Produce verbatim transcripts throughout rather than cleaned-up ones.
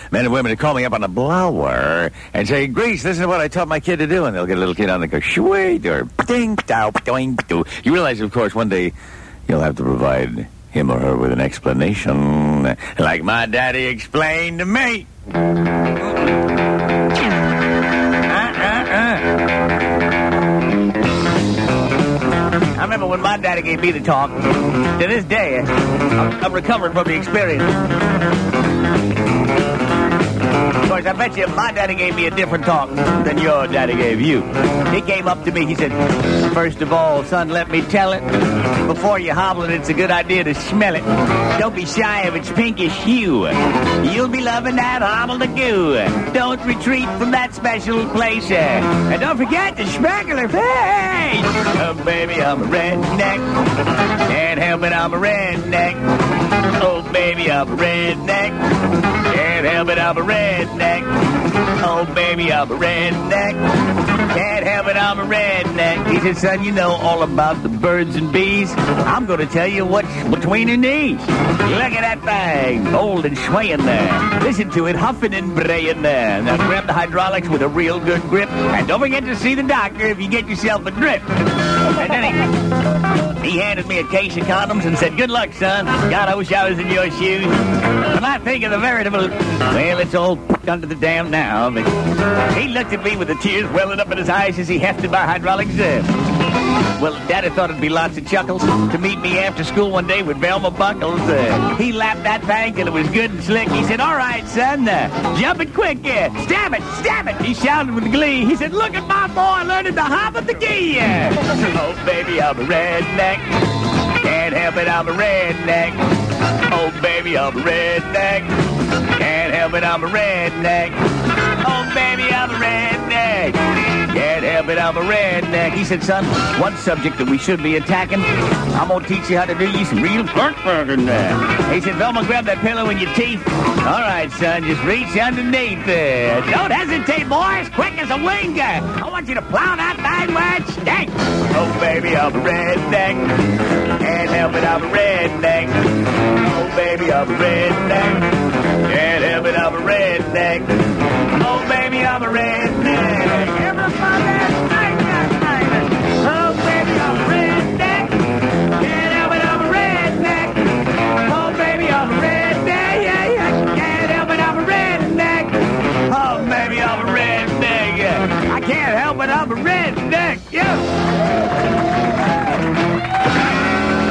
men and women to call me up on a blower and say, Grease, this is what I taught my kid to do. And they'll get a little kid on and go, sweet, or ding, dow, doing, do. You realize, of course, one day you'll have to provide him or her with an explanation, like my daddy explained to me. I remember when my daddy gave me the talk. To this day, I'm, I'm recovering from the experience. Of course, I bet you my daddy gave me a different talk than your daddy gave you. He came up to me, he said, first of all, son, let me tell it. Before you hobble it, it's a good idea to smell it. Don't be shy of its pinkish hue. You'll be loving that hobble-the-goo. Don't retreat from that special place. And don't forget the sparkler face. Oh, baby, I'm a redneck. Can't help it, I'm a redneck. Oh, baby, I'm a redneck. Can't help it, I'm a redneck. Oh, baby, I'm a redneck. Can't help it, I'm a redneck. He said, son, you know all about the birds and bees. I'm going to tell you what's between your knees. Look at that thing, old and swaying there. Listen to it huffing and braying there. Now grab the hydraulics with a real good grip. And don't forget to see the doctor if you get yourself a drip. And then he, he handed me a case of condoms and said, good luck, son. God, I wish I was in your shoes. When I think of the veritable, well, it's all under the dam now. But he looked at me with the tears welling up in his eyes as he hefted my hydraulics. Uh, well, Daddy thought it'd be lots of chuckles to meet me after school one day with Velma Buckles. Uh, he lapped that thing till it was good and slick. He said, all right, son, uh, jump it quick. Uh, stab it, stab it. He shouted with glee. He said, look at my boy learning to hop at the key. Uh, oh, baby, I'm a redneck. Can't help it, I'm a redneck. Oh, baby, I'm a redneck. Can't help it, I'm a redneck. Oh, baby, I'm a redneck. Can't help it, I'm a redneck. He said, son, one subject that we should be attacking, I'm going to teach you how to do you some real burger there. He said, Velma, grab that pillow in your teeth. All right, son, just reach underneath there. Don't hesitate, boys. Quick as a wing. I want you to plow that thing where it stinks. Oh, baby, I'm a redneck. Can't help it, I'm a redneck. Oh, baby, I'm a redneck. Can't help it, I'm a redneck. Oh, baby, I'm a redneck. Everybody sing that thing. Oh, baby, I'm a redneck. Can't help it, I'm a redneck. Oh, baby, I'm a redneck. Yeah, yeah. Can't help it, I'm a redneck. Oh, baby, I'm a redneck. I can't help it, I'm a redneck. Yeah.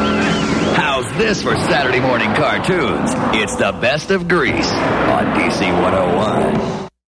How's this for Saturday morning cartoons? It's the best of Grease on D C